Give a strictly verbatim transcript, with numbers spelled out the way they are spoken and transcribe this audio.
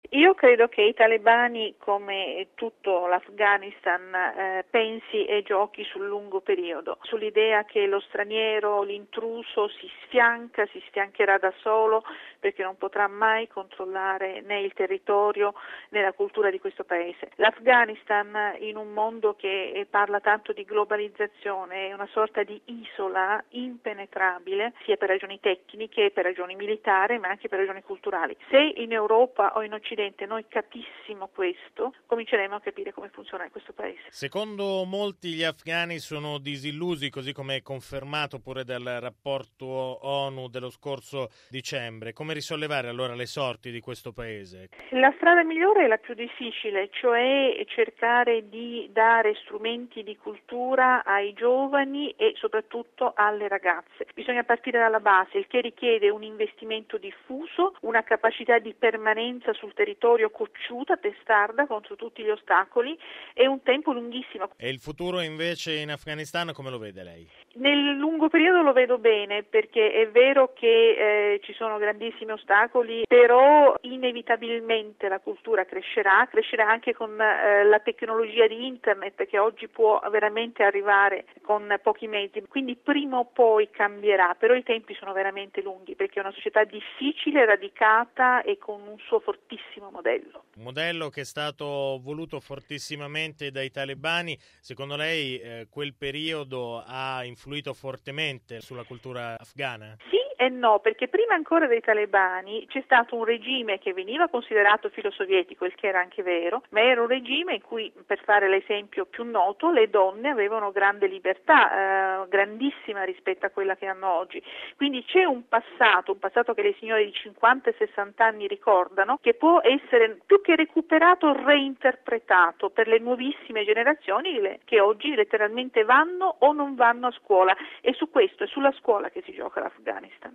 Io credo che i talebani, come tutto l'Afghanistan, eh, pensi e giochi sul lungo periodo, sull'idea che lo straniero, l'intruso si sfianca, si sfiancherà da solo perché non potrà mai controllare né il territorio né la cultura di questo paese. L'Afghanistan, in un mondo che parla tanto di globalizzazione, è una sorta di isola impenetrabile, sia per ragioni tecniche, per ragioni militari, ma anche per ragioni culturali. Se in Europa o in Occidente noi capissimo questo, cominceremo a capire come funziona in questo paese. Secondo molti gli afghani sono disillusi, così come è confermato pure dal rapporto ONU dello scorso dicembre. Come risollevare allora le sorti di questo paese? La strada migliore è la più difficile, cioè cercare di dare strumenti di cultura ai giovani e soprattutto alle ragazze. Bisogna partire dalla base, il che richiede un investimento diffuso, una capacità di permanenza sul territorio cocciuta, testarda contro tutti gli ostacoli e un tempo lunghissimo. E il futuro invece in Afghanistan come lo vede lei? Nel lungo periodo lo vedo bene, perché è vero che eh, ci sono grandissimi ostacoli, però inevitabilmente la cultura crescerà, crescerà anche con eh, la tecnologia di internet che oggi può veramente arrivare con pochi mezzi, quindi prima o poi cambierà, però i tempi sono veramente lunghi perché è una società difficile, radicata e con un suo fortissimo modello. Un modello che è stato voluto fortissimamente dai talebani. Secondo lei eh, quel periodo ha influito fortemente sulla cultura afghana? Sì e no, perché prima ancora dei talebani c'è stato un regime che veniva considerato filosovietico, il che era anche vero, ma era un regime in cui, per fare l'esempio più noto, le donne avevano grande libertà, eh, grandissima rispetto a quella che hanno oggi. Quindi c'è un passato, un passato che le signore di cinquanta e sessanta anni ricordano, che può essere più che recuperato, reinterpretato per le nuovissime generazioni che oggi letteralmente vanno o non vanno a scuola. E su questo, è sulla scuola che si gioca l'Afghanistan.